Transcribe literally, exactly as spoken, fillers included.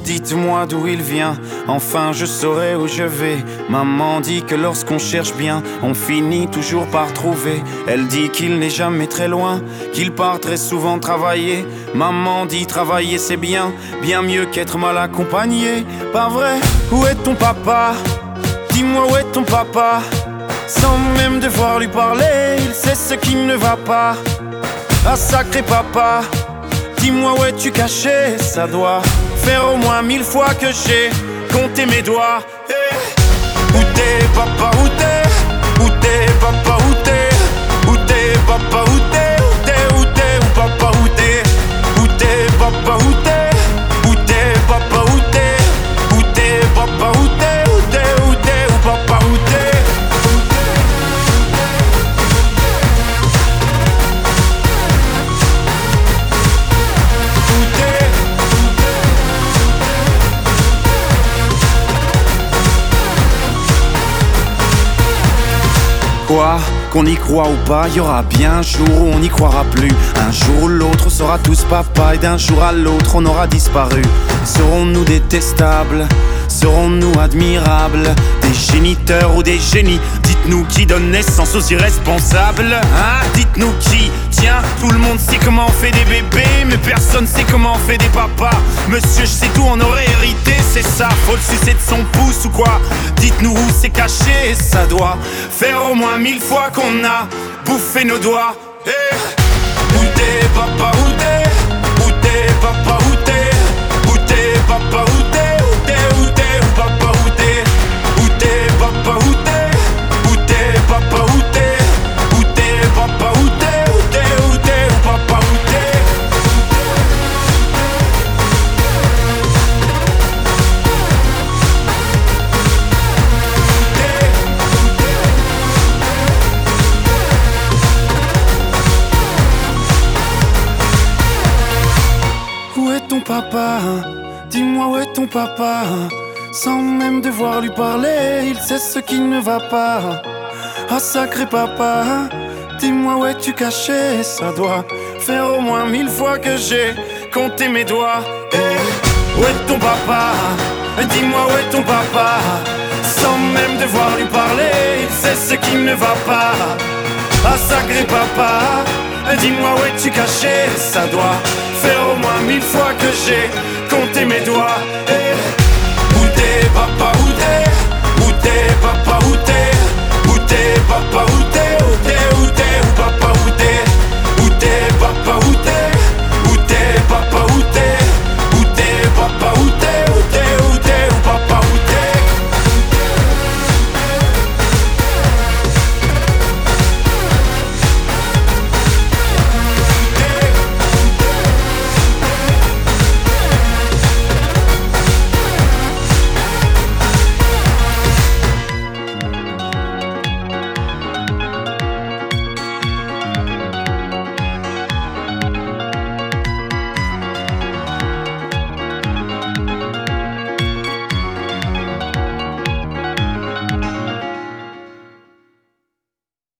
dites-moi d'où il vient, enfin je saurai où je vais. Maman dit que lorsqu'on cherche bien, on finit toujours par trouver. Elle dit qu'il n'est jamais très loin, qu'il part très souvent travailler. Maman dit travailler c'est bien, bien mieux qu'être mal accompagné. Pas vrai? Où est ton papa? Dis-moi où est ton papa? Sans même devoir lui parler, il sait ce qui ne va pas. Ah sacré papa, dis-moi où es-tu caché? Ça doit faire au moins mille fois que j'ai compté mes doigts. Hey. Où t'es papa, où t'es? Où t'es papa, où t'es? Où t'es papa, où t'es? Où t'es, où t'es, où papa, où t'es? Où t'es papa, où t'es? Où t'es papa, où t'es? Où t'es papa, où t'es? Où t'es, où t'es, où papa, où t'es? Quoi? Qu'on y croit ou pas, y aura bien un jour où on n'y croira plus. Un jour ou l'autre on sera tous papa, et d'un jour à l'autre on aura disparu. Serons-nous détestables? Serons-nous admirables? Des géniteurs ou des génies? Dites-nous qui donne naissance aux irresponsables, hein? Dites-nous qui? Tiens, tout le monde sait comment on fait des bébés, mais personne sait comment on fait des papas. Monsieur, je sais tout, on aurait hérité, c'est ça. Faut le sucer de son pouce ou quoi? Dites-nous où c'est caché, ça doit faire au moins mille fois qu'on a bouffé nos doigts. Hey. Où t'es papa, où t'es? Où t'es papa, où t'es? Où t'es papa, où t'es? Où t'es, où t'es, où papa, où t'es? Où t'es papa, où t'es? Où t'es papa, où t'es? Où t'es papa, où t'es? Où t'es, où t'es, où papa, où t'es? Où est ton papa? Dis-moi où est ton papa? Sans même devoir lui parler, il sait ce qui ne va pas. Ah sacré papa, dis-moi où es-tu caché? Ça doit faire au moins mille fois que j'ai compté mes doigts. Hey. Où est ton papa? Dis-moi où est ton papa? Sans même devoir lui parler, il sait ce qui ne va pas. Ah sacré papa, dis-moi où es-tu caché? Ça doit faire au moins mille fois que j'ai compté mes doigts. Hey.